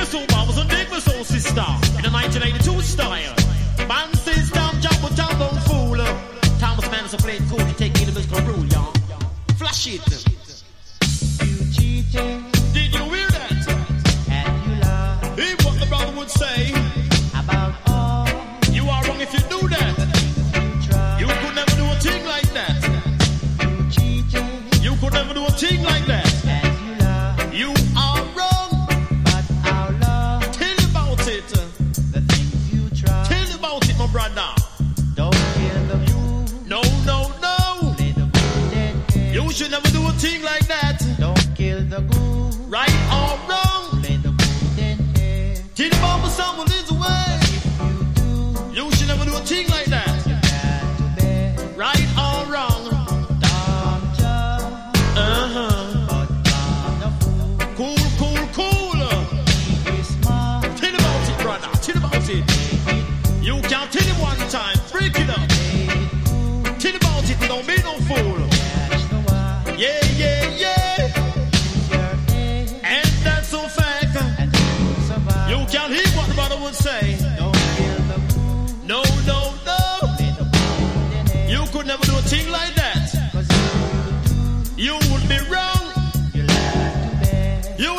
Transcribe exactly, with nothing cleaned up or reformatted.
soul was a nigga soul sister in the nineteen eighty-two style. Man system, jumbo jumbo fool. Thomas Madison played cool to take enemies for rule, y'all. Flash it. You cheating.